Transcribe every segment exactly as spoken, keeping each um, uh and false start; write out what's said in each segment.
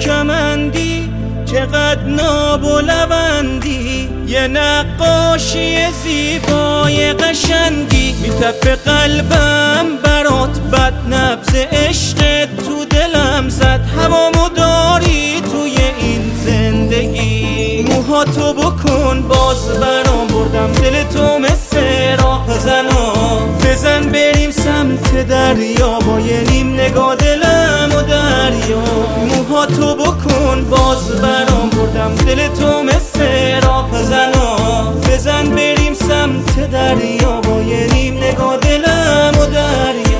کمندی چقدر ناب و لوندی، یه نقاشی زیبای قشنگی میتپه قلبم برات، بد نبض عشق تو دلم زد، هوامو داری توی این زندگی. موهاتو بکن باز برام بردم، دل تو مثل راه زنا، بزن بریم سمت دریا با یه نیم نگاه دلم و دریا. موهاتو بکن باز برام بردم، دل تو مثل راه زنا، بزن بریم سمت دریا با یه نیم نگاه دلم و دریا.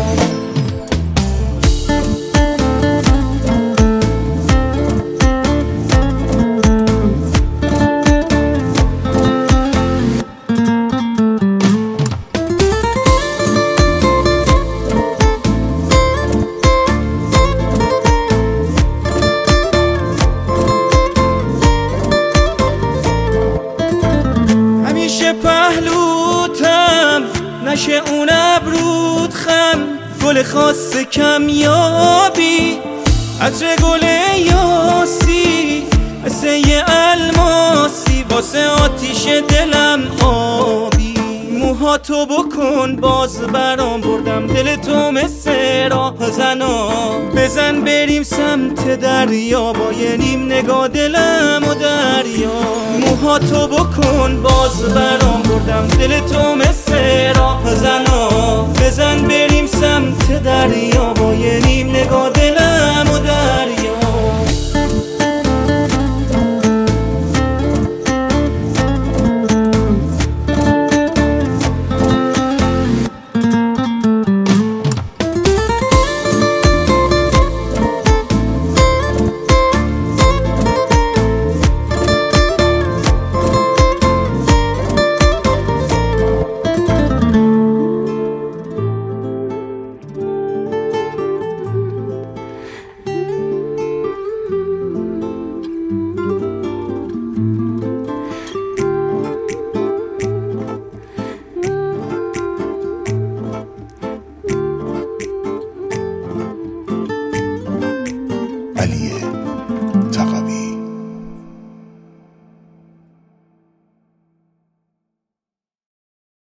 پهلوتم نشه اون ابرود خم، گل خاص کمیابی عطر گل یاسی، مثل یه الماسی واسه آتیش دلم آبی. موهاتو بکن باز برام بردم، دل تو مثل راه زنا، بزن بریم سمت دریا با یه نیم نگاه دلم و دریا. موهاتو بکن باز برام بردم، دل تو مثل